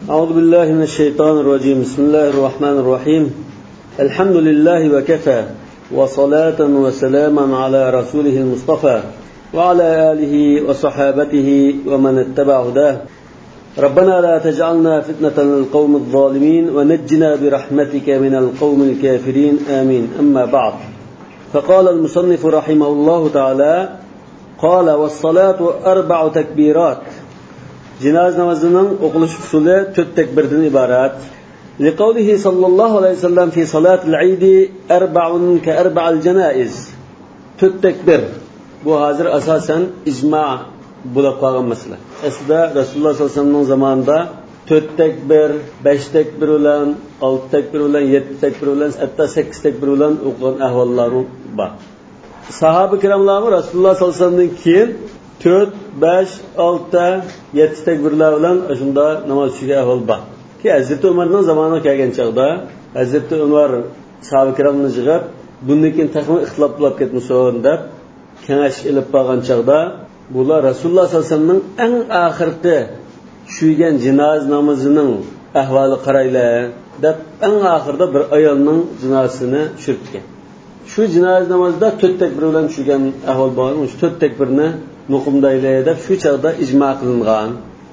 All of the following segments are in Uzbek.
أعوذ بالله من الشيطان الرجيم. بسم الله الرحمن الرحيم. الحمد لله وكفى وصلاة وسلاما على رسوله المصطفى وعلى آله وصحابته ومن اتبع هداه. ربنا لا تجعلنا فتنة للقوم الظالمين ونجنا برحمتك من القوم الكافرين آمين. أما بعد، فقال المصنف رحمه الله تعالى: قال: والصلاة 4 تكبيرات. Cenaze namazının okuluş usulü 4 tekbirden ibaret. لقوله صلى الله عليه وسلم في صلاة العيد 4 كأربع الجنائز. 4 tekbir. Bu hazır asasen icma bulab qolgan masala. Aslida Rasululloh sollallohu alayhi vasallamning zamonida 4 tekbir, 5 tekbir bilan, 6 tekbir bilan, 7 tekbir bilan, hatta 8 tekbir bilan o'qigan ahvollar bor. Sahabe kiramlar Rasululloh sollallohu alayhi vasallamdan keyin 4, 5, 6, 7 tekbirlar bilan shunda namoz o'qishga ahvol bor. Ki Hazreti Umarning zamoniga kelgan chaqda Hazreti Umar sahabe kiramni yig'ib, bundan keyin taxmin ixtilof bo'lib ketmasin deb kengash ilib qolgan chaqda bular Rasululloh sollallohu alayhi vasallamning eng oxirgi tushgan jinoza namozining ahvoli qaraylar deb eng oxirida bir ayolning jinozasini tushirtgan. Shu jinoza namozida 4 tekbir bilan tushgan ahvol bor. Shu 4 tekbirni muqimdaylar deb shu chaqda ijmo qilingan.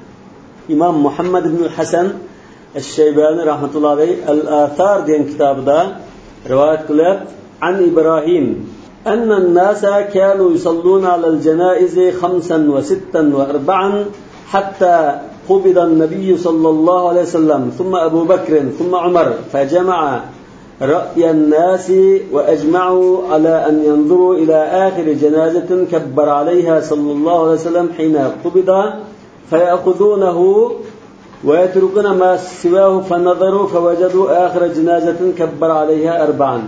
İmam Muhammad ibn Hasan Esh-Shaybani rahmetullah alayhi Al-Athar degan kitobida rivoyat qilib, an İbrahim أن الناس كانوا يصلون على الجنائز 5 و6 و4 حتى قبض النبي صلى الله عليه وسلم ثم أبو بكر ثم عمر فجمع رأي الناس وأجمعوا على أن ينظروا إلى آخر جنازة كبر عليها صلى الله عليه وسلم حين قبض فيأخذونه ويتركون ما سواه فنظروا فوجدوا آخر جنازة كبر عليها 4.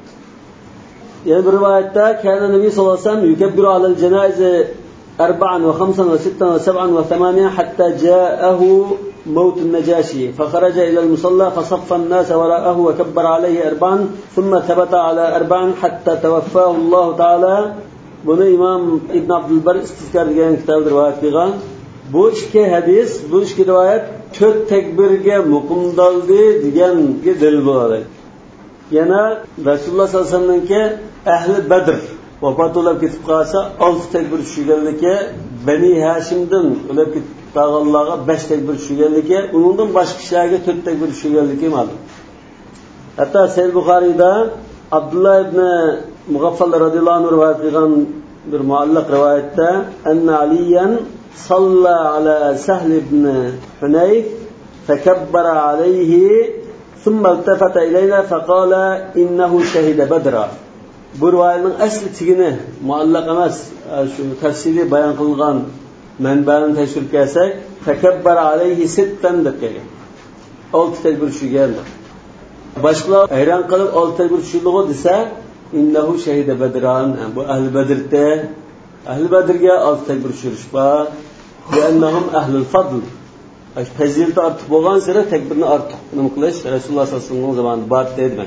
Yani bir rivayette كان النبي صلى الله عليه وسلم يكبر على الجنائز 4 و5 و6 و7 و8 حتى جاءه موت النجاشي فخرج إلى المصلى فصف الناس وراءه وكبر عليه 4 ثم ثبت على 4 حتى توفاه الله تعالى. Bunu İmam İbn Abdülbar İstizkar degan kitobda rivoyat qilgan. Bu ikki hadis, bu ikki rivoyat 4 tekbirga muqimdaldi deganga dalil bo'ladi. Yana Rasululloh sollallohu alayhi vasallamningki ahli Badr vafot bo'lib ketib qolsa 6 tekbir tushganligi, Bani Hashimdan o'lib ketib qolganlarga 5 tekbir tushganligi, uningdan boshqa kishilarga 4 tekbir tushganligi ma'lum. Hatta Sahih Buxoriyda Abdullah ibn Mughaffal radhiyallohu anhu rivoyat qilgan bir muallaq rivoyatda anna Aliyan salla ala Sahl ibn Hunayf fakabbara alayhi ثم التفت إلينا فقال إنه شهد بدرا. Bu rivoyatning asli tigini muallaq emas, shu tafsili bayon qilingan manbani tekshirib kelsak, takabbara alayhi 6 deb kelgan. 6 tekbir tushgan. Boshqalar hayron qilib 6 tekbir tushirdi desa, innahu shahida badran. Bu ahli Badrda, ahli Badrga 6 tekbir tushirish bor. Li'annahum ahlul fadl. Fazilat ortiq bo'lgan sira takbirni ortiq nima qilish Rasululloh sollallohu alayhi vasallam zamonida bor demak.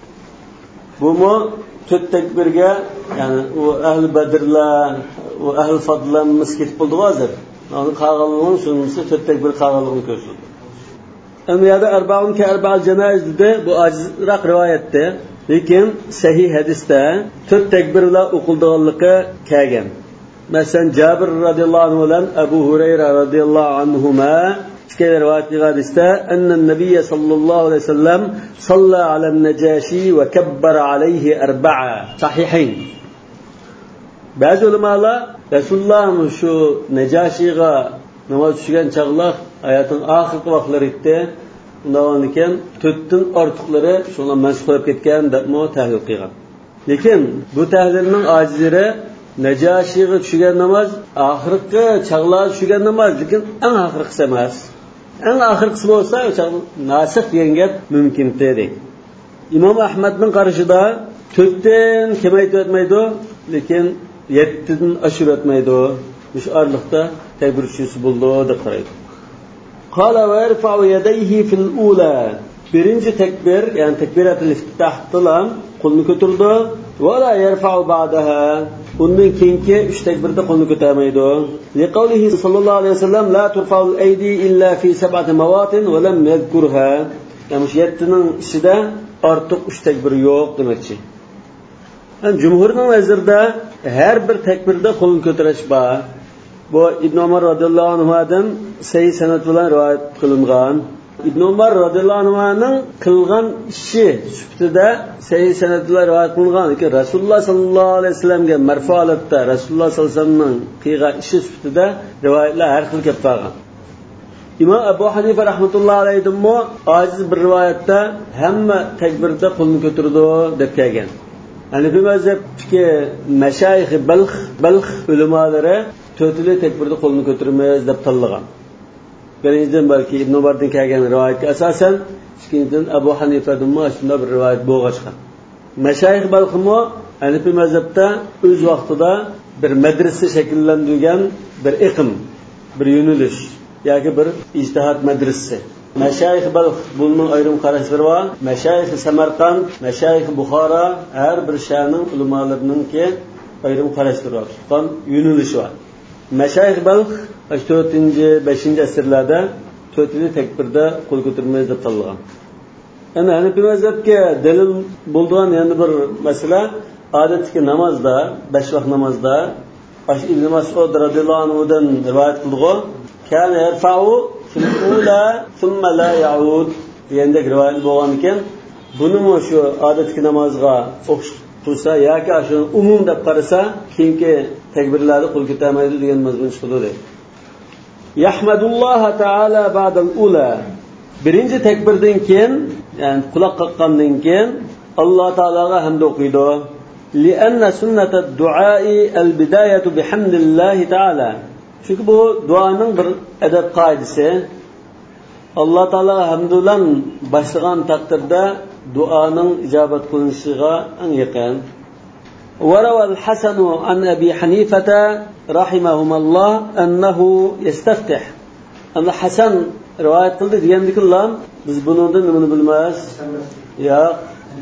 Bu mu 4 tekbirga, ya'ni u ahli Badrlar, u ahli fadllarimiz ketib bo'ldi hozir. Uning qolganligini shunisi 4 tekbir qolganligini ko'rsatdi. Amriyada 4 ka 4 janoz dedi, bu ojizroq rivoyatda, lekin sahih hadisda 4 tekbir bilan o'qilganligi kelgan. Mesela Cabir radıyallahu anh olan Ebu Hureyre radıyallahu anhuma şöyle rivayet hadiste enne Nebiye sallallahu aleyhi ve sellem salla alen necaşi ve kebbara aleyhi 4 sahihayn. Bazı ulemalar Resulullah'ın şu necaşiga namaz tushgan chaqlar hayatın ahirgi vaqtlar etdi. Undan keyin 4 ortiqlari shunga mansub bo'lib ketgan deb tahlil qilgan. Lekin bu tahlilning ojizlari Najashiga tushgan namoz oxirgi chaqlar tushgan namoz, lekin eng oxirgisi emas. Eng oxirgisi bo'lsa, o'sha nasix degan gap mumkin edi. Imom Ahmadning qarashida 4dan kamayib o'tmaydi, lekin 7dan oshib o'tmaydi. Mush orliqda takbir tushisi bo'ldi deb qaraydi. Qala va yarfa'u yadayhi fil ula. Birinci tekbir, yani tekbiratul iftitah bilan qo'lni ko'tardi va la yarfa'u ba'daha. undan keyingi 3 takbirda qo'lni ko'tarmaydi. Liqavlihi sallallohu alayhi vasallam la turfa'ul aydi illa fi sab'ati mawatin va lam yadhkurha. Yani 7 ning ichida ortiq 3 takbir yo'q demakchi. Yani jumhurning nazarida har bir takbirda qo'lni ko'tarish bor. Bu Ibn Umar radhiyallohu anhudan sahih sanad bilan rivoyat qilingan. Ibn Umar radhiyallohu anhuning qilgan ishi sifatida sahih sanad bilan rivoyat qilingan ki Rasululloh sallallohu alayhi vasallamga marfu holatda Rasululloh sallallohu alayhi vasallamning qilgan ishi sifatida rivoyatlar har xil kelib qolgan. İmam Abu Hanifa rahmatullohi alayhimmo ojiz bir rivoyatda hamma takbirda qo'lni ko'tardi deb kelgan. Hanifi mazhabdagi mashayix Balx ulamolari to'rtli takbirda qo'lni ko'tarmaymiz deb tanlagan. Birinchidan balki Ibn Umardan kelgan rivoyatga asosan, ikkinchidan Abu Hanifadan shunday bir rivoyat bo'lgan. Mashayix Balxmo Hanifi mazhabda o'z vaqtida bir madrasa shakllantirgan bir iqim, bir yo'nalish yoki bir ijtihod madrasasi. Mashayix Balx bunun ayrim qarashlari bor. Mashayix Samarqand, Mashayix Buxoro har bir shaharning ulamolarininki ayrim qarashlari bor. Tutgan yo'nalishi bor. Mashayix Balx 4-5 asrlarda to'rtli takbirda qo'l ko'tarmaymiz deb tanlagan. Endi Hanifi mazhabga dalil bo'lgan yana bir masala odatdagi namozda, 5 vaqt namozda Ibn Mas'ud radhiyallohu anhudan rivoyat qildi. Kana yarfa'u fil ula thumma la ya'ud degandek rivoyat bo'lgan ekan. Buni shu odatdagi namozga o'xshatib tursa yoki shuni umum deb qarasa, keyingi takbirlarda qo'l ko'tarmaydi degan mazmun chiqadi. Yahmadulloh taala ba'dal ula. Birinchi takbirdan keyin, ya'ni quloq qaqqandan keyin Alloh taolaga hamd o'qiydi. Li'anna sunnatad du'a'i al-bidayatu bihamdillah taala. Chunki bu duoning bir adab qoidasi. Alloh taolaga hamd bilan boshlagan taqdirda duoning ijobat qilinishiga eng yaqin. وروى الحسن عن أبي حنيفة رحمهما الله أنه يستفتح. أن الحسن رواية قلت دياندك الله biz bundan nimani bilmas? Yo'q.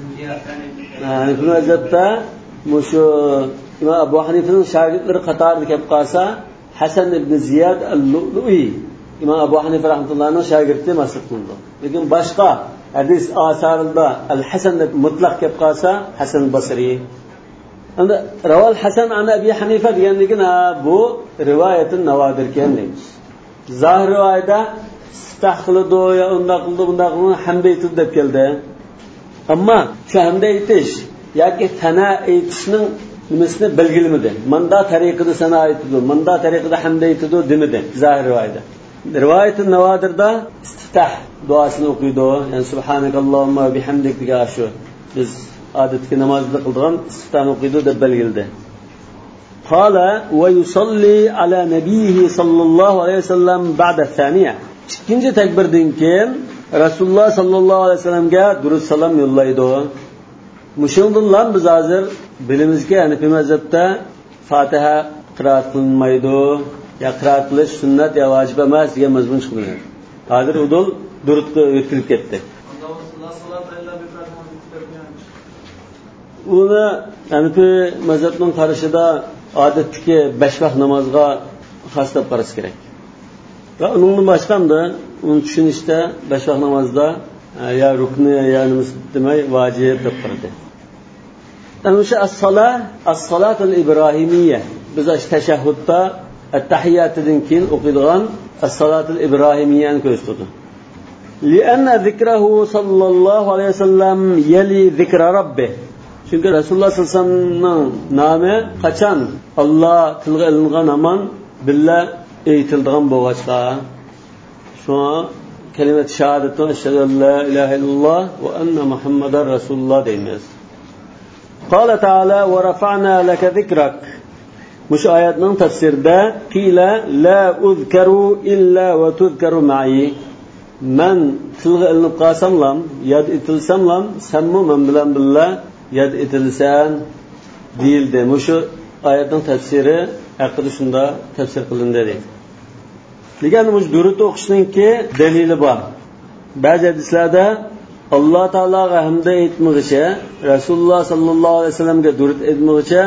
Yani bu mazhabda mushu İmam Abu Hanifa'ning shogirdlari qatorida kelib qolsa, Hasan ibn Ziyad al-Lu'lu'i İmam Abu Hanifa rahmatullohning shogirdi mas'ul qildi. Lekin boshqa hadis asarida al-Hasan deb mutlaq kelib qolsa, Hasan Basri. Endi Raval Hasan an Abi Hanifa deganligina bu rivoyatin navodir ekan deymiz. Zahir rivoyatda istahqildi ya unda qildi hamd aytdi deb keldi. Ammo shu hamd aytish yoki sana aytishning nimasini belgilamadi. Manda tariqida sana aytdi, manda tariqida hamd aytdi demadi zahir rivoyatda. Rivoyatin navodirda istiftah duosini o'qiydi. Yani subhanakallohumma va bihamdik degan shu. Biz odatdagi namozda qilgan istiftah o'qiydi deb belgildi. Qala va yusalli ala nabiyhi sallallohu alayhi vasallam ba'da thaniya. Ikkinchi takbirdan keyin Rasululloh sallallohu alayhi vasallamga durud salom yo'llaydi. Mushundan biz hozir bilimizga Hanifi mazhabda Fatiha qiroat qilinmaydi, ya qiroat qilish sunnat ya vojib emas degan mazmun chiqdi. Hozir udul durudga o'tkirib ketdi. Uni Hanifi mazhabning qarashida odatdagi 5 vaqt namozga xos deb qarash kerak. Va undan boshqamda uni tushunishda 5 vaqt namozda ya rukni ya nimasi demay vojib deb qaradi. Ana shu as-salat al-ibrohimiyya biz tashahhudda at-tahiyyatdan keyin o'qiydigan as-salat al-ibrohimiyyani ko'rsatdi. Li'anna zikrahu sallallohu alayhi vasallam yali zikra rabbih. Çünkü Rasulullah sallallahu aleyhi ve sellem'nin nomi qachon Alloh tilga ilingan aman billa aytilgan bo'lg'achqa shu kalimat shahadatun ashhadu an la ilaha illalloh va anna muhammadar rasululloh deymiz. Qala ta'ala va rafa'na laka zikrak. Mush oyatning tafsirida qila la uzkaru illa va tuzkaru ma'i. Men tilga ilinib qolsamlam, yod etilsamlam, senmi men bilan billa yad etilsan deyildi. Mushu oyatning tafsiri haqida shunda tafsir qilindi deydi. Lekin mush durud o'qishninki dalili bor. Ba'zi hadislarda Alloh taologa hamd aytmoqcha, Rasululloh sallallohu alayhi vasallamga durud aytmoqcha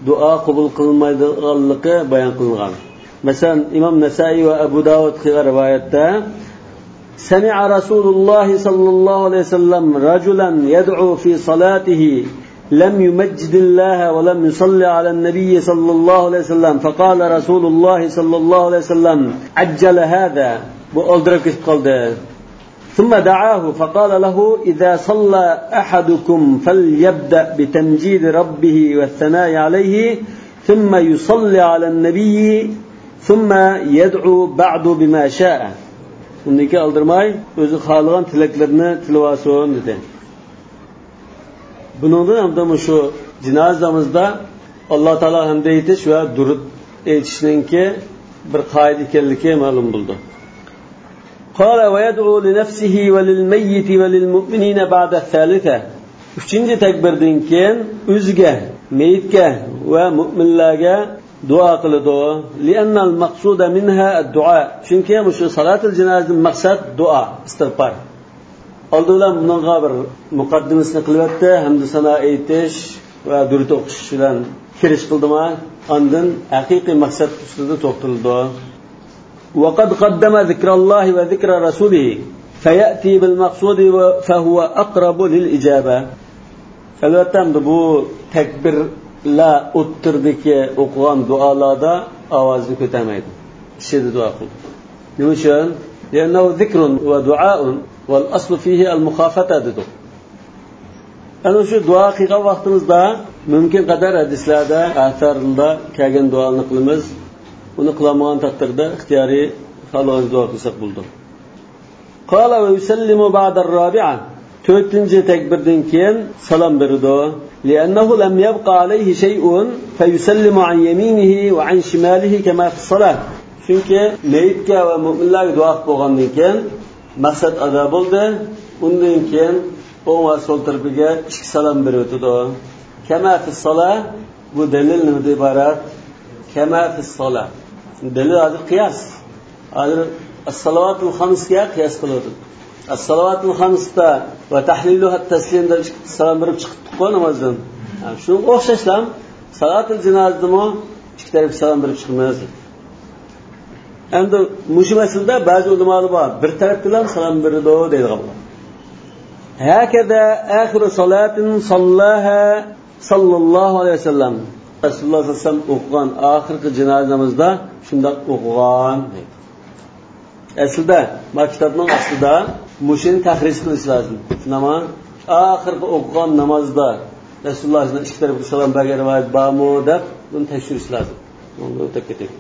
duo qabul qilinmaydiganligi bayon qilingan. Masalan, Imom Nasai va Abu Dawud rivoyatda سمع رسول الله صلى الله عليه وسلم رجلا يدعو في صلاته لم يمجد الله ولم يصلي على النبي صلى الله عليه وسلم فقال رسول الله صلى الله عليه وسلم عجل هذا بألدرك قلده ثم دعاه فقال له إذا صلى أحدكم فليبدأ بتمجيد ربه والثناء عليه ثم يصلي على النبي ثم يدعو بعد بما شاء. Undaki aldirmay o'zi xohlagan tilaklarini tilavasin dedi. Buningdan ham shu jinozamizda Alloh taolo hamda aytish va durud aytishningki bir qoida ekanligi ma'lum bo'ldi. Qala va yad'u li nafsihi va lil mayyit va lil mu'minina ba'da thalitha. 3-chi takbirdan keyin o'ziga, mayitga va mu'minlarga duo qiladi. Li'anna al-maqsuda minha ad-du'a. Chunki shu salatul janozaning maqsad duo, istig'for. Oldindan bunga bir muqaddimasini qilyapti, hamda sana aytish va durud o'qish bilan kirish qildimi? Ondan haqiqiy maqsad ustida to'xtaldi. Wa qad qaddama zikrallohi va zikra rasulihi fayati bil maqsudi fa huwa aqrabu lil ijaba. Albatta bu takbir la o'ttirdiki o'qigan duolarda ovozni ko'tarmaydi. Ishida duo qildi. Nima uchun? Li'annahu zikrun va du'aun wal aslu fihi al mukhafata dedi. Ana shu duo qilgan vaqtimizda mumkin qadar hadislarda, asarlarda kelgan duoni qilamiz. Uni qilmagan taqdirda ixtiyoriy xohlagan duo qilsak bo'ldi. Qala va yusallimu ba'da ar-rabi'a. 4-chi takbirdan keyin salom berdi. لأنه لم يبقى عليه شيء فيسلم عن يمينه وعن شماله كما في الصلاة. Çünkü meyitga va mu'minlarga duo qilib bo'lgandan keyin maqsad ado bo'ldi. Undan keyin o'ng va so'l tarafiga ikki salom berdi. Kama fi solah bu dalil nimadan iborat? Kama fi solah. Dalil hozir qiyos. Hozir as-salavatul xamsga qiyos qiladi. As-salavatul xamsda va tahliluha at-taslimda salom berib chiqib namozdan. Shunga o'xshashlam salatul janozadami ikki tarafga salom berib chiqmaymiz. Endi mushu masalada ba'zi ulamolar bor, bir tarafdan salom beradi deydigan. Hakada oxiru salatin sallaha sallallohu alayhi vasallam. Rasululloh sollallohu alayhi vasallam o'qigan oxirgi janozamizda shunday o'qigan deydi. Aslida maktabning aslida mushini tahrij qilish lozim. Nima? Oxirgi o'qigan namozda Rasulullohning ikki tarafga salom bergan rivoyat bormi deb buni tekshirish lozim. Uni o'tib ketaylik.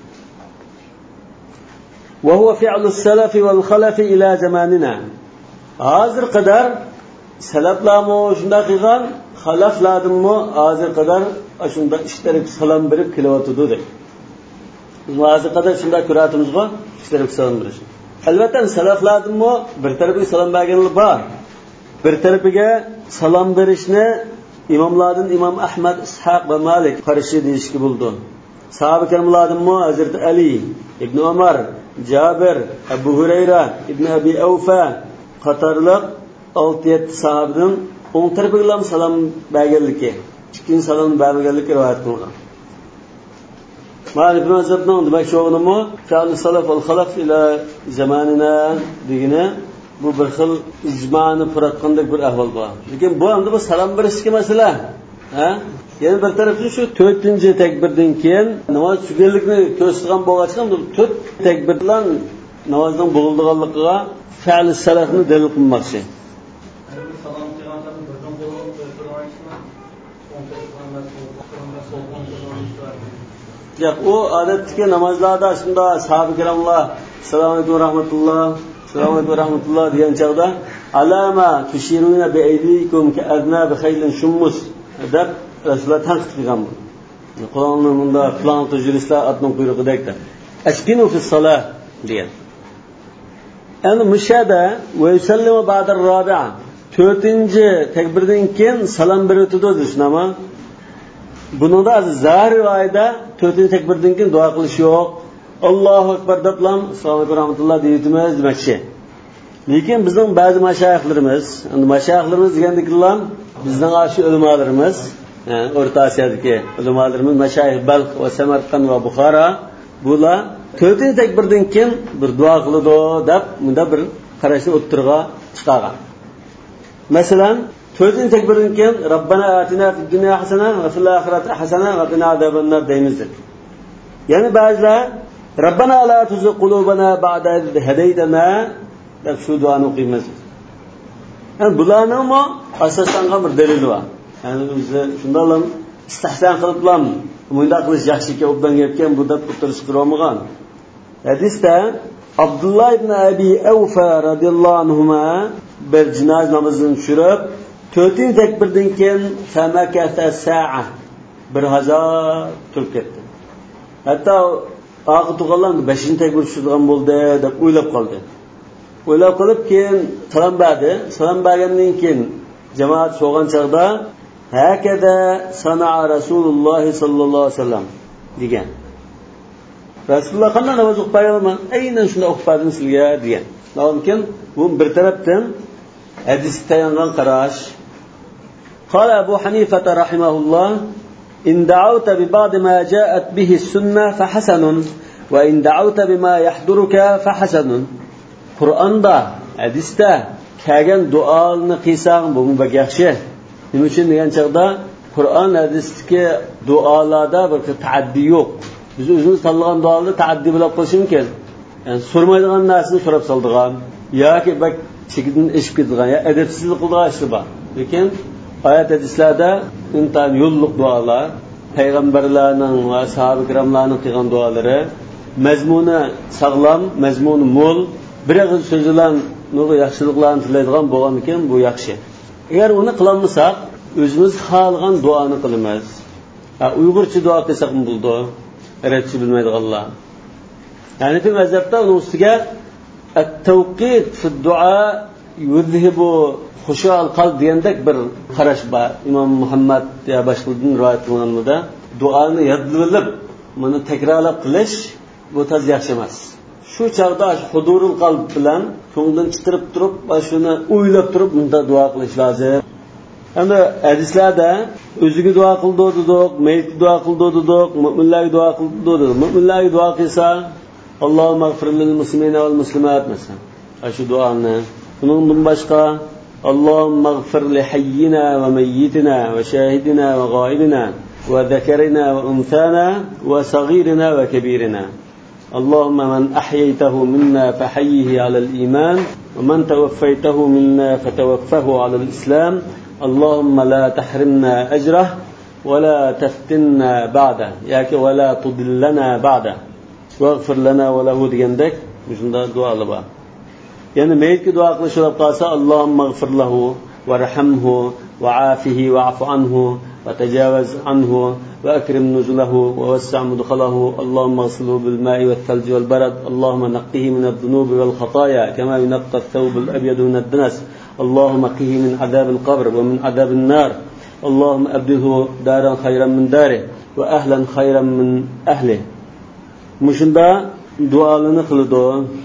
Va huwa fi'lu as-salaf wal khalaf ila zamanina. Hozir qadar salaflarmi shunday qilgan, xalaflarmi hozir qadar shunday ikki tarafga salom berib kelyapti dedi. Biz hozir qadar shunday ko'ratimizmi? Ikki tarafga salom berish. Albatta salaflardanmi bir tarafiga salom berganlar bor. Bir tarafiga salom berishni imomlardan Imom Ahmad, Ishoq va Malik qarshi deyishki bo'ldi. Sahoba kiramlardanmi Hazrat Ali, Ibn Umar, Jabir, Abu Hurayra, Ibn Abi Awfa qatorliq 6-7 sahobadan o'ng tarafiga salom berganligi, ikkinchi salom berganligi rivoyat qilingan. Malik ibn Azabning demak sho'g'nimi Ka'l salaf wal khalaf ila zamanina degini bu bir xil ijmoni furatgandek bir ahvol bor. Lekin bu endi bu salom berishga masala. Yana bir tarafdan shu 4-chi takbirdan keyin namoz tugallikni ko'rsatgan bo'lg'achdan 4 takbir bilan namozning bo'ldiganligiga Ka'l salafni dalil qilmoqchi. Salom qilganda birdan bo'lib yo'q, u odatdagi namozlarda shunda sahoba kiramlar assalomu alaykum rahmatulloh, assalomu alaykum rahmatulloh degan chog'da alama tushiruna bi aydikum ka adna bi khaylin shummus deb Rasululloh tanqid qilgan bu. Qur'onning bunda plan tujrislar atning quyrug'idagda. Askinu fi solah degan. Endi mushada va yusallimu ba'da ar-rabi'a 4-chi takbirdan keyin salom beradi deshnama. Buningda zahir rivoyatda 4-chi takbirdan keyin duo qilish yo'q. Allohu akbar deb lam assalomu alaykum rahmatulloh deymiz demakchi. Lekin bizning ba'zi mashayixlarimiz, endi mashayixlarimiz degandikilar bizning ashi ulamolarimiz O'rta Osiyodagi ulamolarimiz Mashayix Balx va Samarqand va Buxoro bular 4-chi takbirdan keyin bir duo qiladi deb bunda bir qarashni o'ttirga chiqargan. Masalan, 4-chi takbirdan keyin Robbana atina fid dunya hasana va fil oxirati hasana va qina azabannar deymiz. Ya'ni ba'zilar Robbana la tuzigh qulubana ba'da idh hadaytana deb shu duoni o'qiymiz. Yani bularning mo asoslangan bir dalili bor. Yani biz shundan istihson qiliblam, bunda qilish yaxshi ekan, obdan gapgan bu deb o'tirish qilolmagan. Hadisda Abdullah ibn Abi Awfa radhiyallohu anhuma bir jinoz namozini tushirib, 4-chi takbirdan keyin famakata sa'a bir hazar turib ketdi. Hatto oxir tuqqanlar 5-chi takbir tushirgan bo'ldi deb o'ylab qoldi. O'ylab qolib keyin salom berdi. Salom bergandan keyin jamoat so'g'an chaqda hakada sana'a Rasululloh sallallohu alayhi vasallam degan. Rasululloh qanday namoz o'qib berganman? Aynan shunday o'qib berdim sizga degan. Lekin bu bir tarafdan hadis tayangan qarash. Qala Abu Hanifa rahimahulloh in da'awta bi ba'd ma ja'at bihi as-sunnah fa hasanun wa in da'awta bima yahduruka fa hasanun. Qur'onda, hadisda kelgan duolarni qilsang bu yaxshi. Nima uchun degan chaqda Qur'on hadisdagi duolarda bir taaddi yo'q. Biz o'zimiz tanlagan duolarni taaddi bilan qilish mumkin. Yani so'rmaydigan narsani so'rab soldigan yoki bak chekidan eshib ketgan ya adabsizlik qilgan ish bor. Lekin oyat hadislarda intan yo'lliq duolar, payg'ambarlarning va sahoba ikramlarning qilgan duolari mazmuni sog'lom, mazmuni mo'l, bir og'iz so'z bilan nurli yaxshiliklarni tilaydigan bo'lgan ekan bu yaxshi. Agar uni qilolmasak, o'zimiz xohlagan duoni qilamiz. Uyg'urcha duo qilsak bo'ldi. Arabcha bilmaydiganlar. Yani fi mazhabda uning ustiga at-tawqit fi ad-du'a yuzhibu khushu' al-qalb degandek bir qarash bor. Imom Muhammad ya boshqalardan rivoyat qilinganida duoni yodlab, buni takrorlab qilish bu taz yaxshi emas. Shu chaqda hudurul qalb bilan ko'ngildan chiqarib turib, shuni o'ylab turib bunda duo qilish lozim. Endi hadislarda o'ziga duo qildi dedik, maytga duo qildi dedik, mu'minlarga duo qildi dedik. Mu'minlarga duo qilsa, Allohumma ighfir lil muslimina wal muslimat masalan. Shu duoni. Bundan boshqa Allohumma ighfir li hayyina va mayyitina va shahidina va g'oibina va zakarina va unthana va saghirina va kabirina. اللهم من أحييته منا فحيه على الإيمان ومن توفيته منا فتوفه على الإسلام اللهم لا تحرمنا أجره ولا تفتنا بعده ياك ولا تضلنا بعده واغفر لنا وله ديندك بشندا دعاء لبا يعني ميت دعاء قلش ربطاسا اللهم اغفر له وارحمه وعافه واعف عنه وتجاوز عنه وأكرم نزله ووسع مدخله اللهم اغسله بالماء والثلج والبرد اللهم نقه من الذنوب والخطايا كما ينقى الثوب الأبيض من الدنس اللهم قه من عذاب القبر ومن عذاب النار اللهم أبدله دارا خيرا من داره وأهلا خيرا من أهله مشندا dualarni qildi.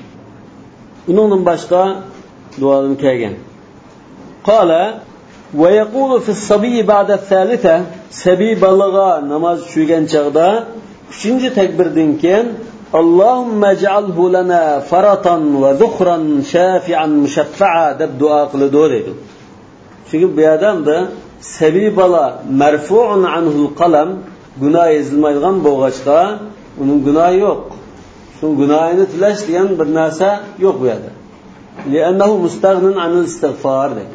Undan boshqa dualarni kelgan. Qala va yaqulu fi as-sabiy ba'da ath-thalitha sabi balagha namoz tushgan chaqda 3-chi takbirdan keyin Allahumma ij'alhu lana faratan va zukhran shafi'an mushaffa'a deb duo qildi dedi. Chunki bu odamda sabi bala marfu'un anhu al-qalam gunoh yozilmaydigan bo'lg'achqa uning gunohi yo'q. Shu gunohini tilash degan bir narsa yo'q bu yerda. Li'annahu mustaghnin anil istig'for dedi.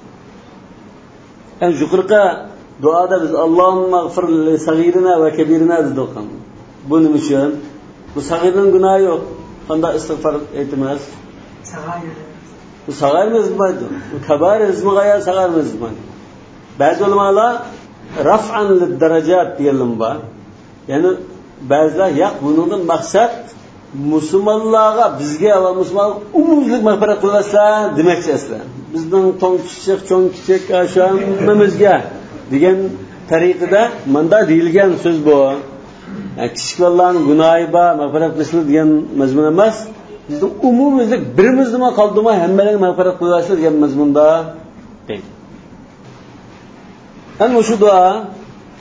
Yani yuqorqi duoda biz Allohumma ighfir li saghirina va kabirina dedik. Bu nima uchun? Bu sag'irning gunohi yo'q. Qanday istig'for aytamiz? Sag'ir. Bu sag'irimiz bo'ladi. Bu kabair izmig'aya sag'irimiz bo'ladi. Ba'zi ulamolar raf'an lid darajat deganlar bor. Ya'ni ba'zilar yo'q bundan maqsad musulmonlarga bizga va musulmonlar umumlik mag'firat qilasizlar demoqchi aslan. Bizning to'ng kichik, cho'ng kichik ashamimizga degan tariqada menda deyilgan so'z bu. Kichik bolalarning gunohi bor, mag'firat qilishlar degan mazmun emas. Bizning umumlik birimiz nima qoldimi hammalarga mag'firat qilasizlar degan mazmunda deydi. Ana shu duo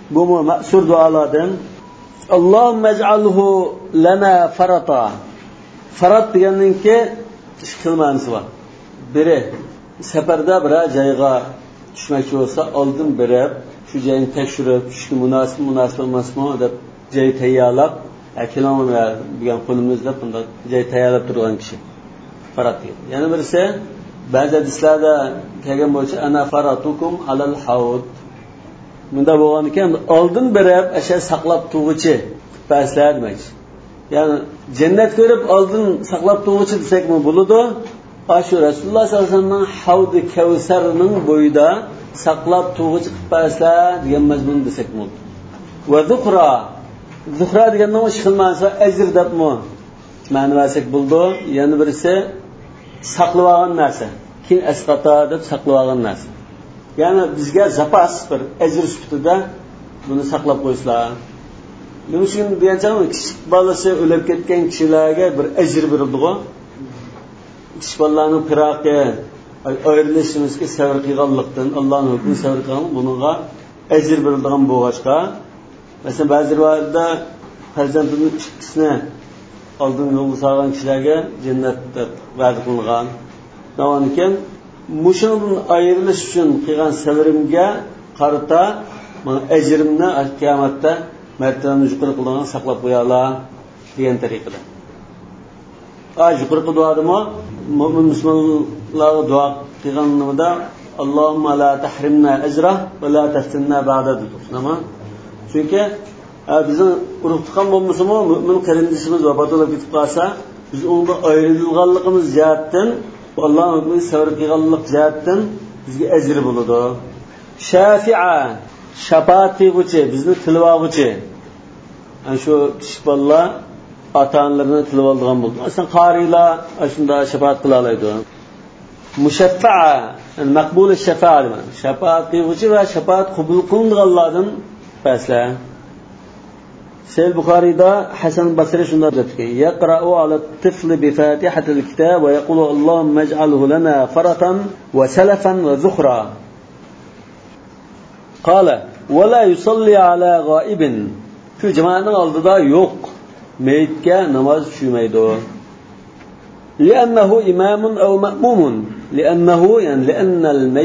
Bu mu ma'sur dualardan? Allohumme ec'alhu lana farata. Farat deganninki ikki ma'nosi bor. Biri safarda bir joyga tushmoqchi bo'lsa, oldin berib, shu joyni tekshirib, tushga munosib emasmi deb joy tayyorlab, kilometr degan qo'limizda bunda joy tayyorlab turgan kishi. Farat deydi. Yana birisi ba'zi hadislarda kelgan bo'yicha ana faratukum alal haud. Bunda bo'lgan ekan, oldin berib, o'sha saqlab turuvchi paslar demak. Ya'ni jannat ko'rib oldin saqlab turuvchi desakmi bo'ladi? Ashu Rasululloh sollallohu alayhi vasallamning havdi Kavsarning bo'yida saqlab turuvchi paslar degan mazmun desak bo'ladi. Va zuhra deganning o'sha xil ma'nosi ajr debmi ma'no versak bo'ldi. Yana birisi saqlab olgan narsa. Keyin asqata deb saqlab olgan narsa. Ya'ni bizga zapas bir ajr sifatida buni saqlab qo'yishlar. Nima uchun deganchami, kichik bolasi o'lib ketgan kishilarga bir ajr berildi-ku. Kichik bolalarning firoqi, ayrilishimizga sabr qilganlikdan, Allohning hukmi sabr qilgan, buningga ajr beriladigan bo'lg'achqa, masalan ba'zi rivoyatda farzandining ikkisini oldin yo'l solgan kishilarga jannatda va'da qilingan. Navon ekan, mushundan ayrilish uchun qilgan sabrimga qarata men ajrimni qiyomatda martabani yuqori qilgan saqlab qo'yarlar degan tariqada. Yuqori duodimi mo'min musulmonlarga duo qilganimda Allohumma la tahrimna ajra va la taftinna ba'da dedik. Nima? Chunki bizni urug' tuqqan bo'lmasa-mu, mo'min qarindishimiz vafot bo'lib ketib qolsa, biz unga ayrilganligimiz jihatdan, Allohning hukmiga sabr qilganlik jihatdan bizga ajr bo'ladi. Shafi'a, shafaat qiluvchi, bizni tilib oluvchi. Ana shu kichik bolalar ota-onalarini tilib olgan bo'ldi. Aslida qarilar shunda shafaat qila oladi. Mushaffa'a, maqbul shafaat demak. Shafaat qiluvchi va shafaat qabul qilinganlardan faslar. Sahih Buxoriyda Hasan Basri shunday aytgan: "Yaqra'u 'ala at-tifli bi Fatihatil kitab va yaqulu Allohumma ij'alhu lana faratan wa salafan wa zukhra." Qala: "Wa la yusalli 'ala ghaibin." Shu jamoatning oldida yo'q, meyitga namoz tushmaydi. لأنه إمام أو مأموم لأنه يعني لأن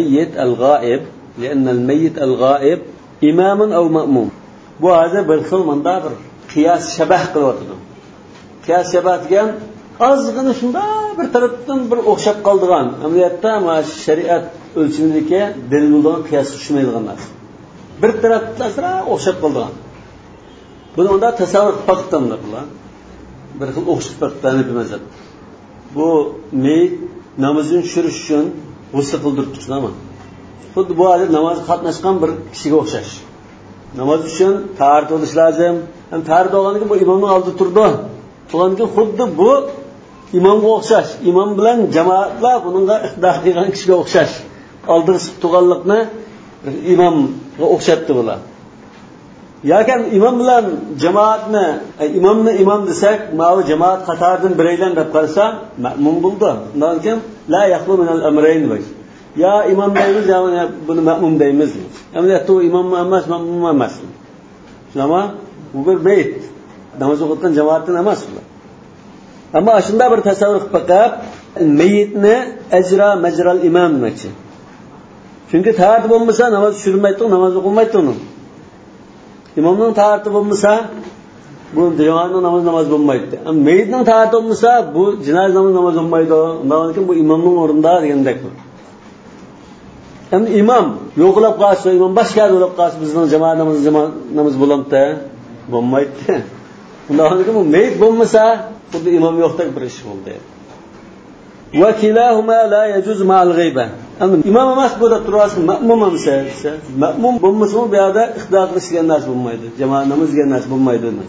الميت الغائب إمام أو مأموم. Bu hozir bir xil menda bir qiyos shabah qilyapti. Qiyos shabah degan ozgina shunda bir tarafdan bir o'xshab qoldigan. Amaliyotda mana shariat o'lchimidagi dalil bo'lgan qiyos tushmaydigan narsa. Bir tarafdan sira o'xshab qoldigan. Buni unda tasavvur qilib baqtamlar bular. Bir xil o'xshab baqtani bilmasam. Bu meyit namozini tushirish uchun g'usl qildirib turishmi? Xuddi bu hozir namoz qatnashgan bir kishiga o'xshash. Namoz uchun tahorat bo'lish lozim. Ham tahorat olganiga bu imomning oldida turdi. Turganki xuddi bu imomga o'xshash. Imom bilan jamoatlar buningga iqtidor qilgan kishiga o'xshash. Oldin turganlikni imomga o'xshatdi bular. Yoki imom bilan jamoatni, imom desak, ma'u jamoat qatoridan biraylan deb qarasa, ma'mum bo'ldi. Undan keyin la yahlu min al-amrayn deymiz. Ya imom deymiz, ya buni ma'mum deymiz. Amaliyotda u imom emas, ma'mum emas. Shunama bu bir beyt. Namoz o'qitgan jamoatdan emas bular. Ammo shunda bir tasavvur qilib baqib, meyitni majral imom demoqchi. Chunki tahorat bo'lmasa namoz tushirmaydi, namoz o'qilmaydi uni. İmamның taharati bo'lmasa, bu jamoatning namoz bo'lmaydi. Meyitning taharati bo'lmasa, bu jinoyat namoz bo'lmaydi. Undan keyin bu imomning o'rnida degandek. Endi imom yo'qlab qolsa, imom boshqa bo'lib qolsa, bizning jamoat namoz bo'lamdi, bo'lmaydi. Undan keyin bu meyit bo'lmasa, xuddi imom yo'qdek bir ish bo'ldi. Va kilahuma la yajuz ma'al g'ayba. İmam emas bu da turası ma'mum emsa, ma'mum bo'lmasa bu yerda iqtidor qilishgan narsa bo'lmaydi. Jamoat namoz degan narsa bo'lmaydi demak.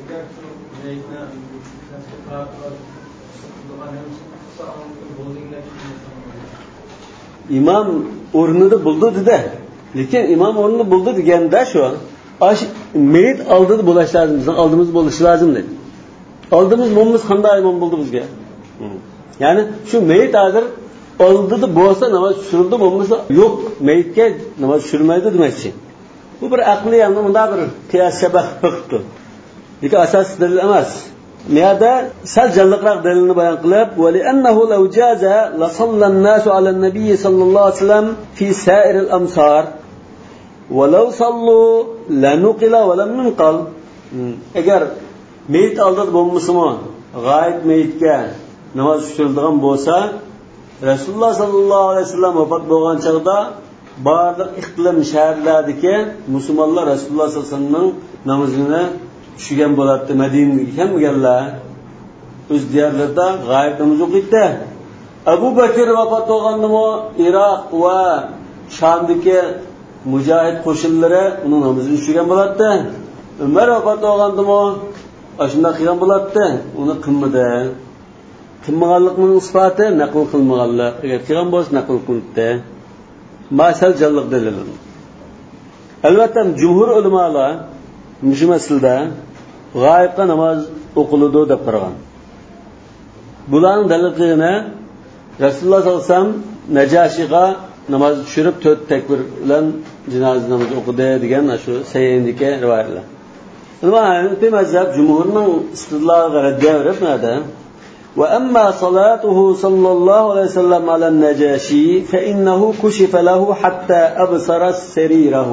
İmam o'rnida bo'ldi dedi. Lekin imom o'rnida bo'ldi deganda shu, meyit oldida bo'lish lozim, bizning oldimiz bo'lish lozim dedi. Oldimiz bo'lmasa qanday imom bo'ldi bizga? Ya'ni shu meyit hozir oldida bo'lsa namoz tushirildi, bo'lmasa yo'q, meyitga namoz tushirmaydi demakchi. Bu bir aqliy yani unda bir qiyas shabah qilibdi. Lekin asos dalil emas. Niyada sal jalliqroq dalilni bayon qilib, "Va li'annahu law jaza la sallan nasu 'ala an-nabiy sallallohu alayhi vasallam fi sa'ir al-amsar va law sallu la nuqila va lam nunqal." Agar meyit aldida bo'lmasimi, g'oyib meyitga namoz o'qitiladigan bo'lsa, Rasululloh sallallohu alayhi vasallam vafot bo'lgan chaqda barliq iqlim shaharlardagi musulmonlar Rasululloh sallallohu alayhi vasallamning namozini tushgan bo'ladi. Madinaga kelganlar o'z diyorlarida g'oyib namoz o'qiydi. Abu Bakr vafot bo'lgandimi, Iroq va Shomdagi mujohid qo'shinlari uning namozini tushgan bo'ladi. Umar vafot bo'lgandimi, shunday qilgan bo'ladi. Uni qilmadi. Qilmaganlikning isboti naql qilmaganlar. Agar qilgan bo'lsa naql qilibdi. Masal jalliq dalil. Albatta jumhur ulamolar shu masalada g'oyibga namoz o'qiladi deb qaragan. Bularning dalillari Rasululloh sollallohu alayhi vasallam Najoshiga namoz tushirib 4 takbir bilan janoza namozi o'qidi degan shu sayindagi rivoyatlar. Albatta mazhab jumhurning istidloliga raddiya berib nada. وأما صلاته صلى الله عليه وسلم على النجاشي فإنه كشف له حتى أبصر سريره.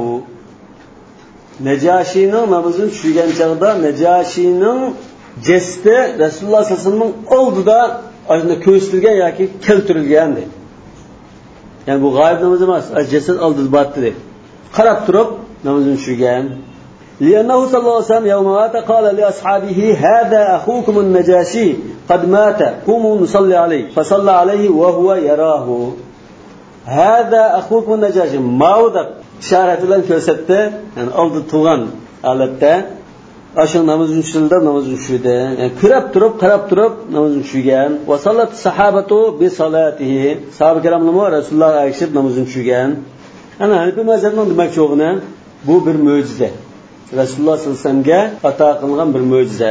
Najoshining namozini tushirgan chaqda Najoshining jasdi Rasululloh sollallohu alayhi vasallamning oldida ashuna ko'rsatilgan yoki keltirilgan dedi. Ya'ni bu g'oyib namoz emas, jasad oldida bordi dedi. Qarab turib namozini tushirgan. لأنه صلى الله عليه وسلم يوم مات قال لأصحابه هذا أخوكم النجاشي قد مات قوموا نصلي عليه فصلى عليه وهو يراه. هذا أخوكم النجاشي ما وضع إشارة لن كرسته يعني أرض طوغان albatta ashun namozini tushirdi, namozini tushirdi. Yani qarab turib namozini tushirgan. Va sallat sahabatu bi salatihi. Sahabe kiramlar Rasululloh aytib namozini tushirgan. Ana bu mazhabning demoqchi o'g'ini bu bir mo'jiza. Rasululloh sallallohu alayhi vasallamga ato qilingan bir mo'jiza.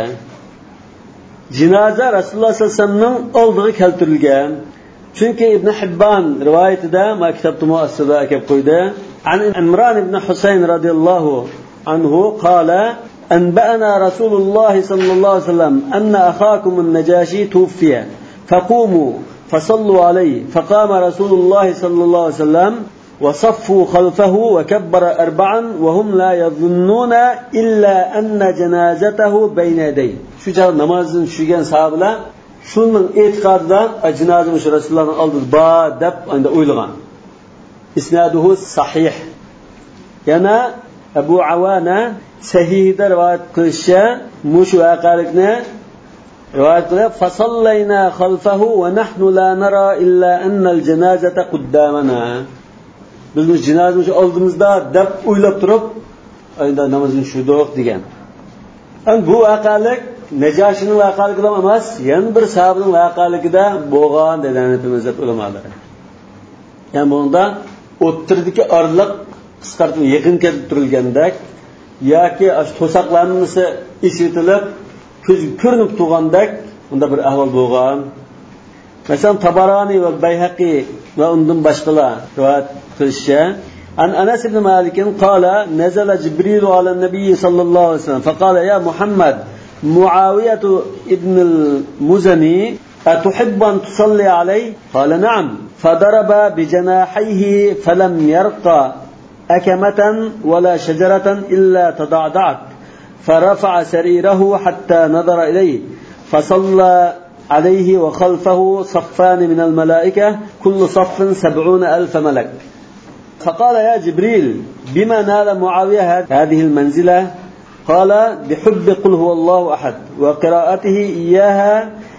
Jinoza Rasululloh sallallohu alayhi vasallamning oldiga keltirilgan. Chunki Ibn Hibban rivoyatida ma kitobda muassida kelib qo'ydi. An Imron ibn Husayn radhiyallohu anhu qala anba'ana Rasululloh sallallohu alayhi vasallam anna akhakum an-Najashi tuwfiya faqumu fasallu alayhi faqama Rasululloh sallallohu alayhi vasallam وصفوا خلفه وكبر 4 وهم لا يظنون إلا أن جنازته بين يديه. Şu cevap namazını tushgan sahabelar şunun e'tiqodidan jinoza o'sha Rasulullohning oldida bor deb unda o'ylagan. Isnaduhu sahih. Yana Abu Awana sahihda rivoyat qilishicha mushu voqealikni rivoyat qilib fasallayna khalfahu va nahnu la nara illa anna al-janazata qaddamana. Biz jinozamiz oldimizda deb o'ylab turib ayda namozini tushirdik degan. Bu voqealik Najoshining voqealigidan emas, yana bir sahabaning voqealigida bo'lgan deganini mazhab ulamolar. Ya'ni bunda o'ttirdagi orliq qisqartirib yaqin kelib turilgandek yoki to'saqlarning ishitilib ko'rinib turgandek unda bir ahvol bo'lgan. Mesela Tabarani ve Bayhaqi ve ondan başkalar rivayet kılışça an Anas ibn Malik qala nazala Cibril ala Nabi sallallahu aleyhi ve sellem faqala ya Muhammed Muaviye ibn al-Muzani atuhibbu an tusalli alayhi qala na'am fadaraba bi janahihi falam yarqa akamatan wala shajaratan illa tada'da'at فرفع سريره حتى نظر إليه فصلى عليه وخلفه صفان من الملائكة كل صف 70,000 ملك. فقال يا جبريل بما نال معاوية هذه المنزلة؟ قال بحب قل هو الله أحد وقراءته إياها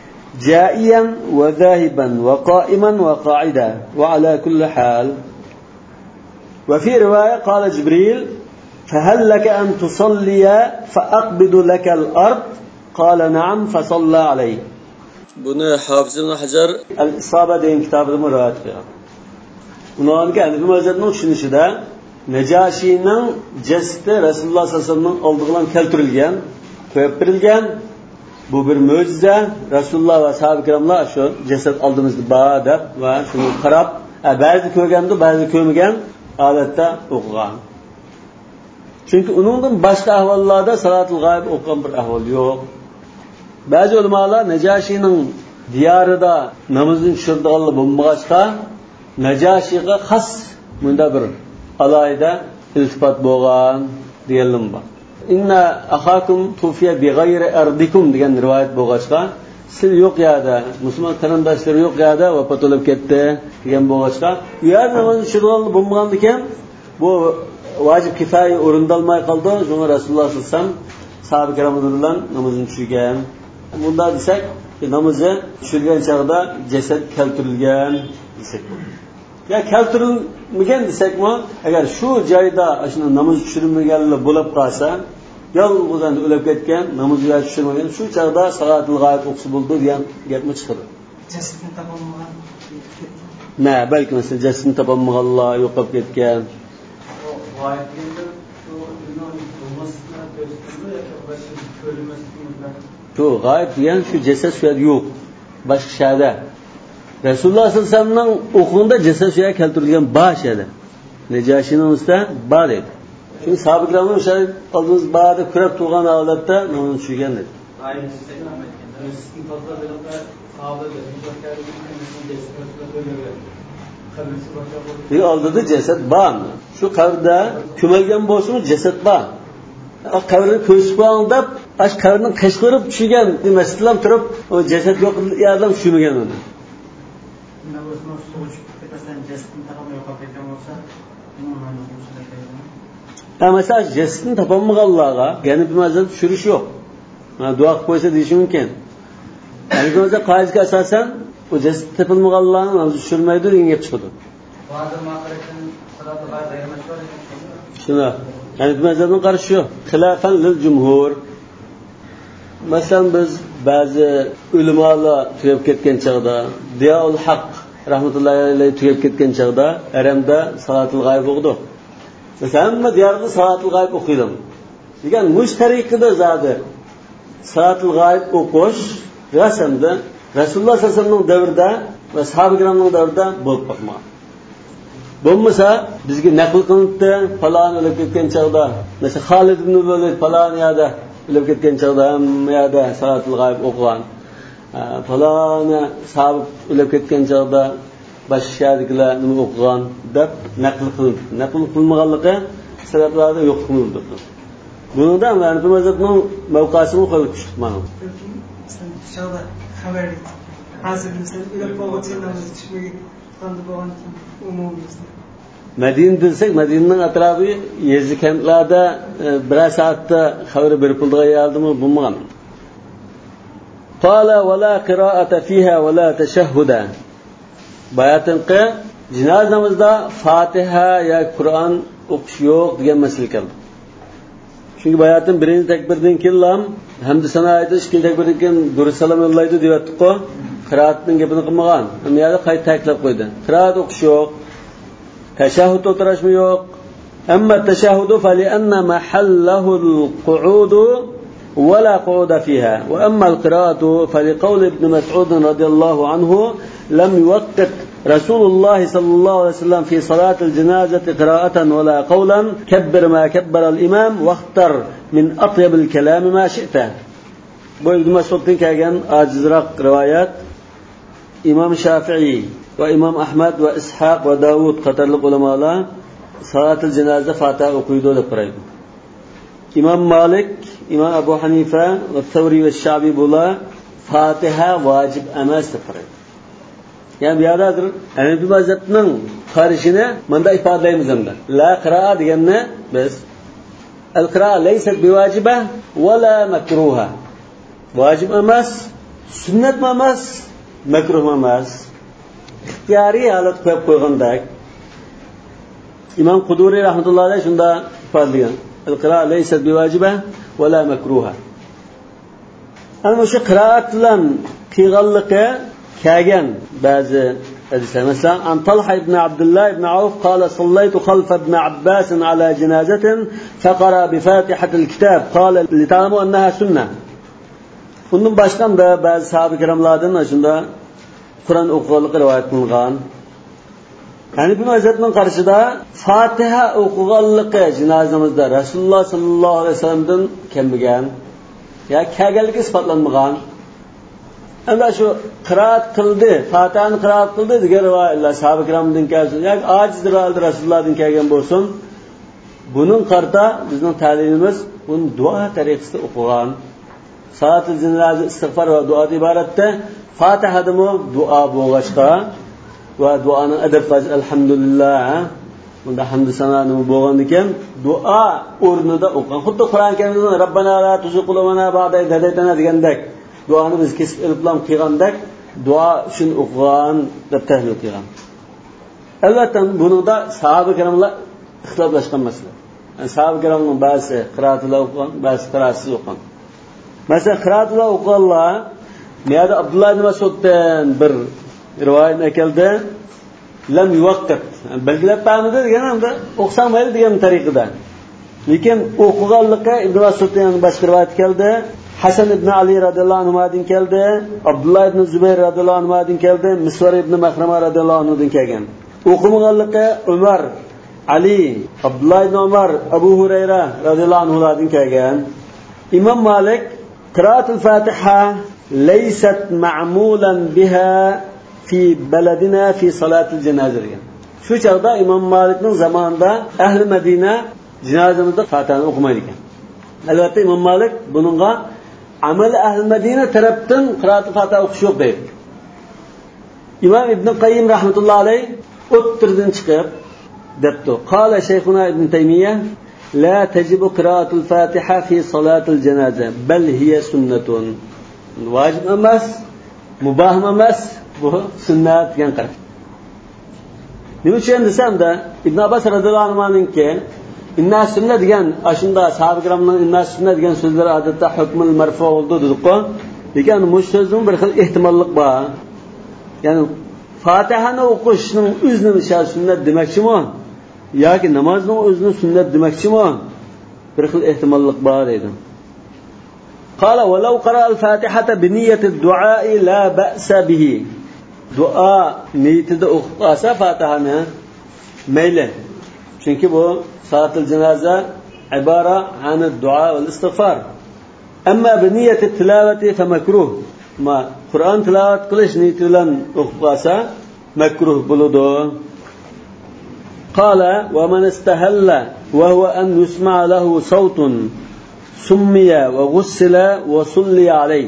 جائيا وذاهبا وقائما وقاعدا وعلى كل حال. وفي رواية قال جبريل فهل لك أن تصلي فأقبض لك الأرض؟ قال نعم فصلى عليه. Buni Hafiz ibn Hajar al-Isaba degan kitobida rivoyat qilgan. Ularga bu mazhabning tushunishida Najoshining jasadi Rasululloh sollallohu alayhi vasallamning oldiga keltirilgan, qo'yib berilgan. Bu bir mo'jiza. Rasululloh va sahoba-kiramlar shu jasad oldimizda bor deb va shuni qarab, ba'zi ko'rganda, ba'zi ko'rmagan holatda o'qigan. Çünkü onundan başka ahvallarda salatul gayb o'qigan bir ahval yo'q. Ba'zi ulamolar Najoshining diyarida namozini tushirdiganlar bo'lmag'achqa Najoshiga xos bunda bir alayda iltifot bo'lgan deganlar bor. Inna akhakum tufiya bi ghayri ardikum degan rivoyat bo'lg'achqa siz yo'q yerda musulmon qarindoshlar yo'q yerda vafot bo'lib ketdi degan bo'lg'achqa u yer namoz tushirgan bo'lmagandan keyin bu vojib kifoya o'rindalmay qoldi. Shunga Rasululloh sollallohu alayhi vasallam sahoba kirom bilan namozini tushirgan. Bunda desak namozni tushirgan chog'da jasad keltirilgan desak ya keltirilmagan desakmi agar shu joyda shuni namoz tushirilmaganlar bo'lib qolsa yolg'izdan o'lib ketgan namozga tushirmagan shu chog'da salatul g'ayb o'qisa bo'ldi degan gapmi chiqadi. Jasadni topolmagan na balki masalan jasadni topolmaganlar yo'qolib ketgan shu g'ayb degan shu jasad shu yerda yo'q boshqa shaharda Rasululloh sollallohu alayhi vasallamning o'qig'ida jasad shu yerga keltirilgan bosh edi. Najoshining ustida bor edi. Çünkü sahabe kiramın şahit aldığımız bağda kürek tuğan ağlatta onun çürgen dedi. Bir aldığı ceset bağ mı? Şu kavrda kümelgen boşu mu ceset bağ? Kavrını köşk bağında aç kavrını keşkırıp çürgen mesutlam durup o ceset yok yerden şümügen onu. Mesela cesedini tapamaganlarga yani bir mazhab düşürüş yok. Dua koysa deyişi mümkün. Yani bir mazhab kaizga asasen o ceset tapılmaganlarga namaz düşürmeydi degan gap chiqadi. Şuna. Yani bir mazhabning qarashi yo'q. Xilafan lil jumhur. Masalan biz ba'zi ulamolar tugab ketgan chog'da Diyaul Haq rahmatullohi alayhi tugab ketgan chog'da aramda salatul g'ayb o'qidi. Mesela hamma diyarda salatul g'ayb o'qiydi. Degan mushtariqida zodi salatul g'ayb o'qish rasamda Rasululloh sollallohu alayhi vasallamning davrida va sahoba kiramning davrida bo'lib qolgan. Bo'lmasa bizga naql qilinibdi, falon o'lib ketgan chog'da, mesela Xolid ibn Valid falon yerda o'lib ketgan chog'da hamma yerda salatul g'ayb o'qigan. Falon sahoba o'lib ketgan chog'da başşariklar nima o'qigan deb naql qildi. Naql qilmaganligi sabablarda yo'q qilindi. Bundan men bu mazhabning mavqasini qo'yib chiqdik mana. Şurada xabar etdik. Hozir mesela o'lib qolganlarimiz tushmagan qanday bo'lgan umumiy. Madina desak, Madinaning atrofi yezdi kentlarda bir soatda xabar berib qildigan yerdimi bo'lmagan. Qala va la qira'ata fiha va la tashahhuda. Bayatinqi jinoz namozida Fatiha ya Qur'on o'qish yo'q degan masala keldi. Chunki bayatin birinchi takbirdan keyin hamd sana aytish, ikkinchi takbirdan keyin durus salom yo'llaydi deyapti-ku. Qiraatning gapini qilmagan. Uni yerda qayta ta'kidlab qo'ydi. Qiraat o'qish yo'q. Tashahhud o'tirishmi yo'q. Amma tashahhudu fa li anna mahallahu al-qu'ud wa la qu'uda fiha. Wa amma al-qira'atu fa li qawli ibn Mas'ud radiyallahu anhu لم يوقت رسول الله صلى الله عليه وسلم في صلاة الجنازة قراءة ولا قولا كبر ما كبر الإمام واختر من أطيب الكلام ما شئت. Bu İbn Mesud'dan kelgan ajizroq rivoyat İmam Şafii ve İmam Ahmad ve İshaq ve Davud qatorli ulamolar salatul janoza Fatiha o'qiydi deb qaraydi. İmam Malik, İmam Abu Hanifa ve Tavri ve Şabi bular Fatiha vacib emas deb qaraydi. Yani bir yadadır. Yani bir mazhabning qarashini menda ifodalaymiz hamda. La qira'a deganni biz al-qira'a laysat biwajiba va la makruha. Vojib emas, sunnat emas, makruh emas. İxtiyoriy holat qo'yib qo'ygandak. İmam Quduri rahmatullohi alayhi shunda ifodalagan. Al-qira'a laysat biwajiba va la makruha. Ana shu qiraat bilan qilganligi كاجن بعض الحديث مثلا عن طلحة بن عبد الله بن عوف قال صليت خلف ابن عباس على جنازة فقرأ بفاتحة الكتاب قال لتعلموا أنها سنة. Bunun başkan da bazı sahabe kiramlardan aşında Kur'an okuyarak rivayet kılıngan. Yani bu vaziyatning qarshida Fatiha o'qiganligi jinozamizda Rasululloh sallallohu alayhi vasallamdan kelmagan, ya kelganligi isbotlanmagan. Ana shu qiroat qildi, Fatihani qiroat qildi degan rivoyatlar sahoba ikramdan kelsin, yoki ojiz Rasulullohdan kelgan bo'lsin. Buning qarta bizning ta'limimiz buni duo tariqasida o'qigan. Salatul janoza istig'for va duo iboratda Fatihadimi duo bo'lg'achqa va duoning adab alhamdulillah bunda hamd sanoning bo'lgandan keyin duo o'rnida o'qigan. Xuddi Qur'on karimda Robbana la tuzigh qulubana ba'da idh hadaytana degandek duoni biz kesib iliblam qilgandek duo uchun o'qigan deb tahlil qilgan. Albatta buningda sahoba ikramlar ixtiloflashgan masala. Yani sahoba ikramning ba'zi qiroatlar o'qigan, ba'zi qiroatsiz o'qigan. Masalan, qiroatlar o'qiganlar Miyada Abdullah ibn Mas'uddan bir rivoyat keldi. Lam yuvaqqat. Belgilab ta'midi deganda o'qsam mayli degan tariqada. Lekin o'qiganlikka Ibn Mas'uddan boshqa rivoyat keldi. Hasan ibn Ali radhiyallohu anhudan keldi. Abdullah ibn Zubayr radhiyallohu anhudan keldi. Misvar ibn Mahrama radhiyallohu anhudan kelgan. O'qimaganlikka Umar, Ali, Abdullah ibn Umar, Abu Hurayra radhiyallohu anhudan kelgan. Imom Malik qiraatul Fatiha laysat ma'mulan biha fi baladina fi salatil janoza degan. Shu chog'da Imom Malikning zamonida ahli Madina janozamizda Fatihani o'qimaydi ekan. Albatta Imom Malik buningga amali ahli Madina tarafdan qiraatul Fatiha o'qish yo'q deydi. Imom Ibn Qayyim rahmatullohi alayh o'ttirdan chiqib debdi. Qala shayxuna Ibn Taymiyya la tajibu qiraatul Fatiha fi salatil janoza bal hiya sunnatun. Vacib emas, mubah emas, bu sunnat degan qarash. Nima uchun desam-da, Ibn Abbas radhiyallohu anhu'ningki inna sunnat degan ashunda sahoba ikramning inna sunnat degan so'zlar odatda hukmul marfu bo'ldi dedi-ku. Lekin bu so'zning bir xil ehtimollik bor. Ya'ni Fatihani o'qishning o'zini sunnat demakchimi yoki namozning o'zini sunnat demakchimi? Bir xil ehtimollik bor edi. قال ولو قرأ الفاتحة بنية الدعاء لا بأس به. دعاء niyatida o'qisa Fatihani mayli. Chunki bu salatul janoza ibora an duo va istig'for. Amma bi niyati tilovati fa makruh. Ma Qur'on tilovat qilish niyati bilan o'qisa makruh bo'ladi. قال ومن استهل وهو أن يسمع له صوت سمي وغسل وصلي عليه.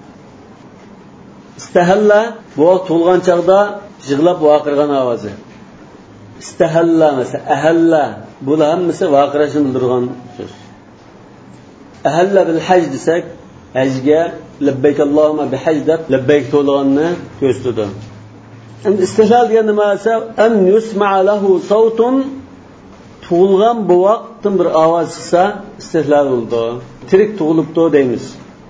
استهل bu to'lgan chaqda yig'lab vaqirgan ovozi. Istahalla mesela ahalla bular hammasi vaqirashni bildirgan so'z. Ahalla bil haj desak hajga labbayk Allohumma bi haj deb labbayk to'lganni ko'rsatadi. Endi istihlal degan nima esa an yusma'a lahu sawtun tug'ilgan bu vaqtdan bir ovoz chiqsa istihlal bo'ldi. Tirik tug'ilibdi deymiz.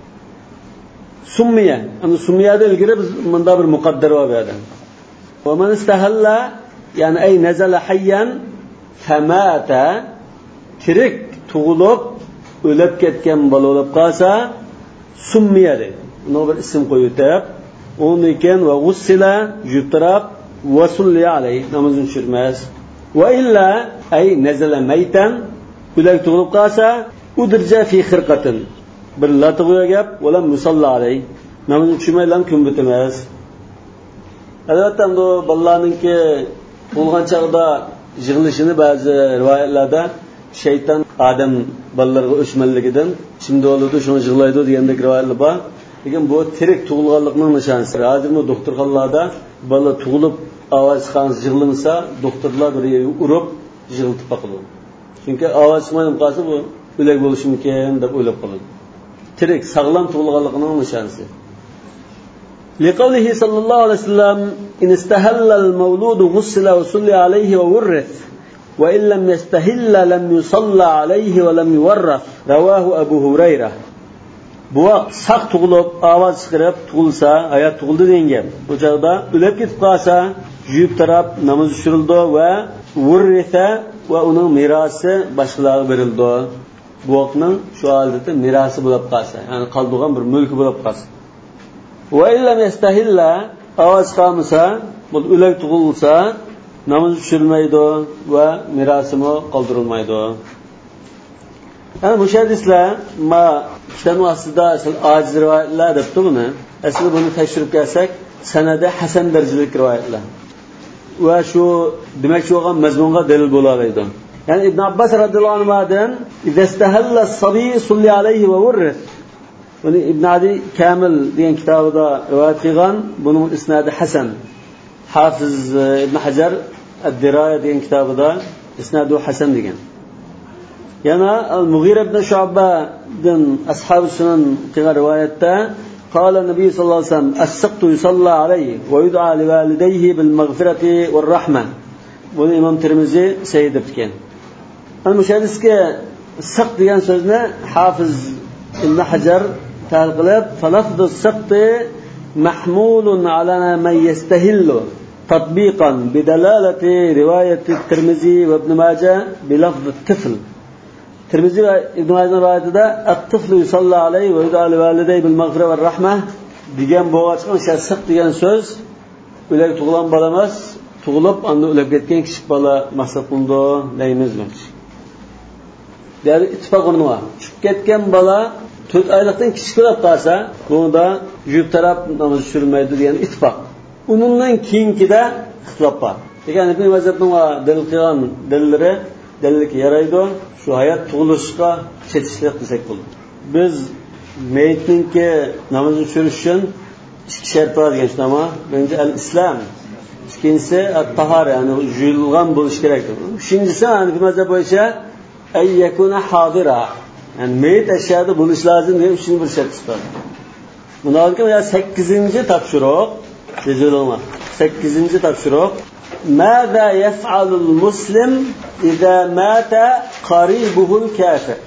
Summiya, ana summiyada ilgari biz bunda bir muqaddar bor bu yerda. Va man istahalla ya'ni ay nazala hayyan famata tirik tug'ilib o'lib ketgan bola bo'lib qolsa summiya deydi. Buni bir ism qo'yib, undan keyin va g'ussila jutrab va sulli alayhi namozini tushirmas. Va illa ay nazala maytan o'lib tug'ilib qolsa udirja fi xirqatin bir latg'uya gap wala musalla alayhi namozini tushirmaylan kun bitmas. Albatta bu bolalarningki tug'ilgan chaqda yig'ilishini ba'zi rivoyatlarda shayton odam bolalarga o'chmanligidan şimdi oladi shuni yig'laydi degandek rivoyatlar bor. Lekin bu tirik tug'ilganlikning nishonasi. Hozirmi doktorxonalarda bola tug'ilib ovoz chiqqan yig'ilmasa doktorlar bir urib yig'iltib qo'yadi. Chunki ovoz chiqmay qolsa bu o'lik bo'lishi mumkin deb o'ylab qoladi. Tirik sog'lom tug'ilganlikning nishonasi. لقوله صلى الله عليه وسلم إن استهل المولود غسل وصلي عليه وورث وإن لم يستهل لم يصلى عليه ولم يورث رواه أبو هريرة. Bu saq tug'ilib ovoz chiqarib tug'ilsa hayot tug'ildi degan. Bu chog'da o'lib ketib qolsa yuyib tarab namoz tushirildi va vurritha va uning merosi boshqalarga berildi. Bu vaqtning shu holatda merosi bo'lib qolsa, ya'ni qoldigan bir mulki bo'lib qolsa. Va illam yastahilla ovoz qilmasa, bu o'lik tug'ilsa namoz tushirmaydi va merosimi qoldirilmaydi. Bu hadislar ma kitobning ostida ojiz rivoyatlar debdi buni. Aslida buni tekshirib kelsak, sanadi hasan darajalik rivoyatlar. Va shu demakchi bo'lgan mazmunga dalil bo'la oladi. Ya'ni Ibn Abbas radhiyallohu anhudan "İzestahalla as-sabi sulli alayhi va wurris." Buni Ibn Adi Kamil degan kitobida rivoyat qilgan, buning isnadi hasan. Hafiz Ibn Hajar ad-Diraya degan kitobida isnadi hasan degan. Yana Al-Mughira ibn Shu'badan ashabi sunan qilgan rivoyatda qala Nabiy sallallohu alayhi vasallam as-saqtu yusalla alayhi va yud'a li walidayhi bil maghfirati var rahma. Buni Imom Termiziy sahih deb ekan. Ana shu hadisga saq degan so'zni Hafiz Ibn Hajar ta'liqlab falafdu as-saqti mahmulun ala man yastahillu tatbiqan bidalalati riwayat at-Tirmizi va Ibn Majah bi lafz at-tifl. Tirmizi va Ibn Majah rivoyatida at-tiflu yusalla alayhi va yud'a li walidayhi bil maghfirati var rahma degan bo'g'achqan o'sha saq degan so'z ular tug'ilgan bola emas, tug'ilib anda o'lib ketgan kichik bola maqsad qilindi deymiz biz. Yani ittifoq o'rniga tushib ketgan bola 4 oylikdan kichik bo'lib qolsa, bunda yub taraf namoz tushirmaydi degan ittifoq. Undan keyingida ixtilof bor. Degan Ibn Majahning dalil qilgan dalillari dalilga yaraydi. Shu hayot tug'ilishga chetishlik qilsak bo'ladi. Biz mayitningki namoz tushirish uchun ikki shart bor degan shunama. Birinchi al-Islam, ikkinchisi at-tahara, ya'ni yuyilgan bo'lish kerak. Uchinchisi Ibn Majah bo'yicha ay yakuna hadira, yani mayit ashyoda bo'lish lozim degan uchinchi bir shart bor. Bundan keyin 8-chi topshiriq, sezilma. 8-chi topshiriq. Mada yaf'alul muslim idza mata qaribuhul kafir?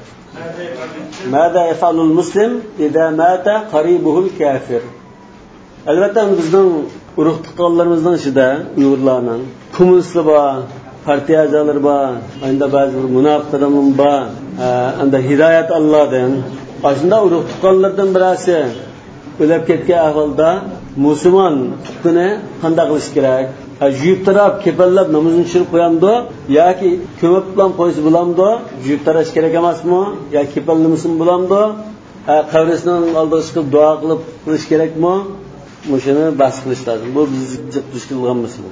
Mada yaf'alul muslim idza mata qaribuhul kafir? Albatta bizning urug' tuqqanlarimizning ichida Uyg'urlarning kommunistlar bor, partiya a'zolari bor, endi ba'zi munofiqlar bor, endi hidoyat Allohdan. Ashunda urug' tuqqanlardan birasi o'lib ketgan ahvolda musulmon tuqqani qanday qilish kerak? Juyib taraf kepallab namozini tushirib qo'yamdi yoki ko'mib bilan qo'ysa bo'lamdi? Juyib tarash kerak emasmi? yoki kepallimisin bo'lamdi? Qabristning oldiga chiqib duo qilib qilish kerakmi? Mushuni bahs qilish lozim. Bu biz jiq qilgan masala.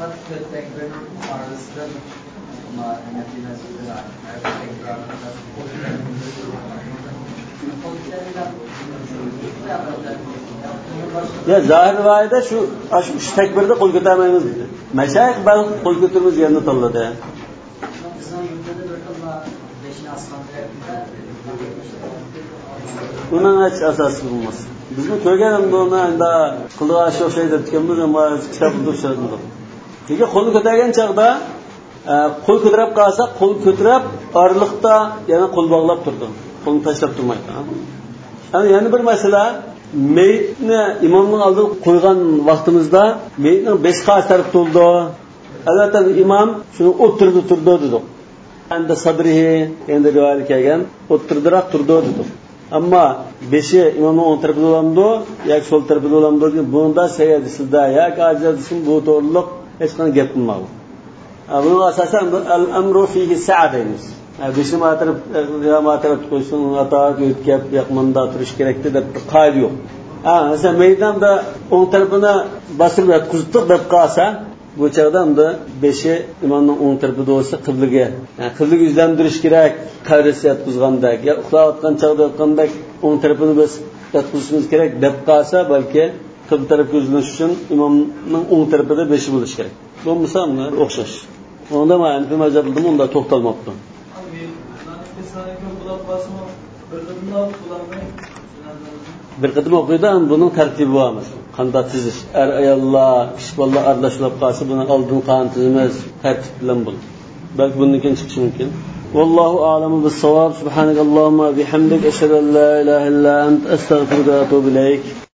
Ya zahir rivoyatda shu takbirda qo'l ko'tarmaymiz dedi. Mashayix bal qo'l ko'tarmiz yerni tanladi. Bundan hech asos bo'lmas. Bizni ko'rganimda uni endi qildigash o'xshaydi debkanmiz, ammo kitobda o'xshaydi. Nega qo'l ko'targan chaqda qo'l ko'tarib qolsa, qo'l ko'tarib orliqda yana qo'l bog'lab turdi. Qo'lni tashlab turmaydi. Yana bir masala, meyitni imomning oldiga qo'ygan vaqtimizda meyitning 5 qat taraf to'ldi. Albatta imom shuni o'tirdi turdi dedi. Endi sadrihi endi rivoyat kelgan, o'tirdiroq turdi dedi. Ammo 5i imomning o'ng tarafida bo'lamdi yoki so'l tarafida bo'lamdi deb bunda sayyidisida yoki ajadisida bu to'g'riliq hech qanday gap qilmadi. Buni asosan al-amru fihi sa'adaymiz. 5i matarab qo'ysin, atoq o'tkab yaqmanda turish kerakdi deb qoida yo'q. Masalan, maydonda o'ng tarafini bosib yotqizdik deb qolsa, bu chog'da unda 5i imomning o'ng tarafida bo'lsa qiblaga, qiblaga yuzlantirish kerak, qabrisi yotqizgandek, yo uxlayotgan chog'da yotgandek o'ng tarafini biz yotqizishimiz kerak deb qolsa, balki qibla tarafga yuzlanish uchun imomning o'ng tarafida 5i bo'lish kerak. Bu misollar o'xshash. Unda men majburdim, unda to'xtalmoqda. Bir qadim o'qiydi, buning tartibi bormiz. Qanday tizish? Ayollar, kishi bolalar aralashib qolsa, buni oldin qanday tizimiz tartib bilan bo'l. Balki bundan chiqishi mumkin. Vallohu a'lamu bis-savab. Subhanakallahumma bihamdik ashhadu an la ilaha illa ant astaghfiruka va atubu ilayk.